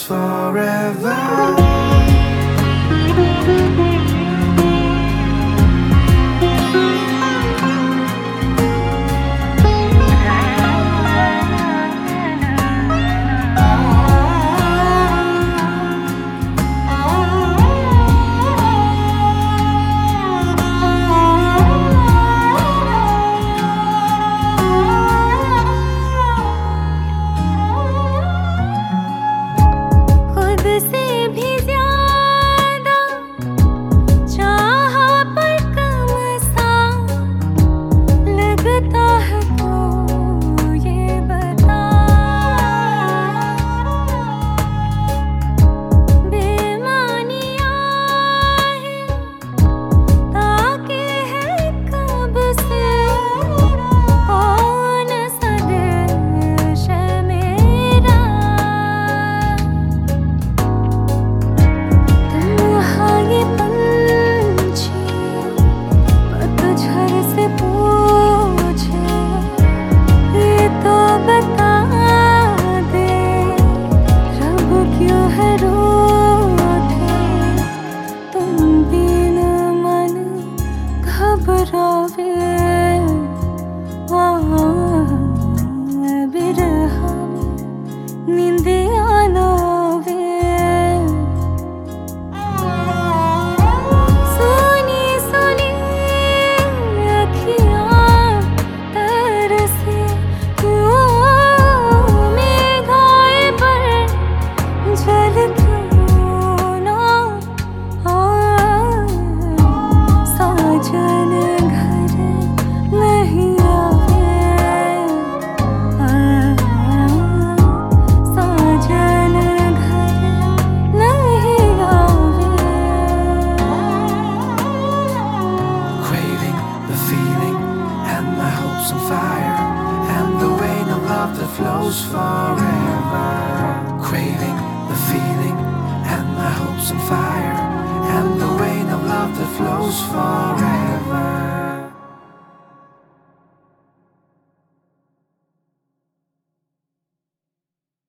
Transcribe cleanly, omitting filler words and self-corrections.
forever. से भी ज्यादा चाहा पर कम सा लगता है तो ये बता। बेमानियां है ताकि है कब से कौन सा देश है मेरा। ये पंछी पतझड़ से पूछे, ये तो बता दे रब क्यों है रूठे। तुम बिन मन घबरावे बिरहा में नींदिया ना on fire, and the rain of love that flows forever. Craving the feeling, and my hopes on fire, and the rain of love that flows forever.